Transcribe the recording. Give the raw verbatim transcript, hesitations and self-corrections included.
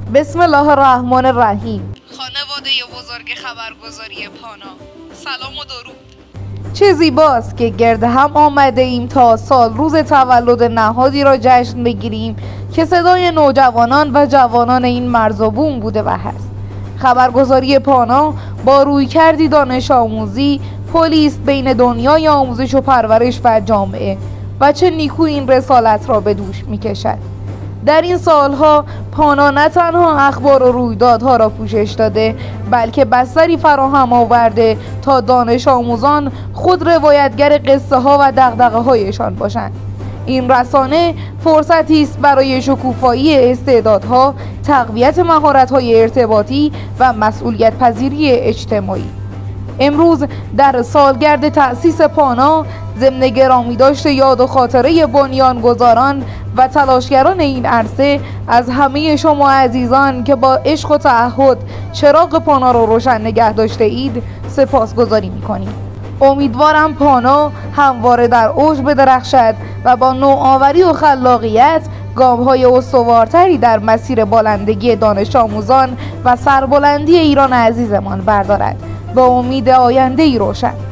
بسم الله الرحمن الرحیم. خانواده بزرگ خبرگزاری پانا، سلام و درود. چه زیباست که گرد هم آمده ایم تا سال روز تولد نهادی را جشن بگیریم که صدای نوجوانان و جوانان این مرز و بوم بوده و هست. خبرگزاری پانا با رویکردی دانش آموزی پلیس بین دنیای آموزش و پرورش و جامعه و چه نیکو این رسالت را به دوش می کشد. در این سالها پانا نه تنها اخبار و رویدادها را پوشش داده، بلکه بستری فراهم آورده تا دانش آموزان خود روایتگر قصه ها و دغدغه هایشان باشند. این رسانه فرصتی است برای شکوفایی استعدادها، تقویت مهارت‌های ارتباطی و مسئولیت پذیری اجتماعی. امروز در سالگرد تأسیس پانا ضمن گرامی داشته یاد و خاطره بنیانگذاران و تلاشگران این عرصه از همه شما عزیزان که با عشق و تعهد چراغ پانا را روشن نگه داشته اید سپاسگزاری می‌کنیم. امیدوارم پانا همواره در اوج بدرخشد و با نوآوری و خلاقیت گام‌های استوارتری در مسیر بالندگی دانش آموزان و سربلندی ایران عزیزمان بردارد. با امید آینده‌ای روشن.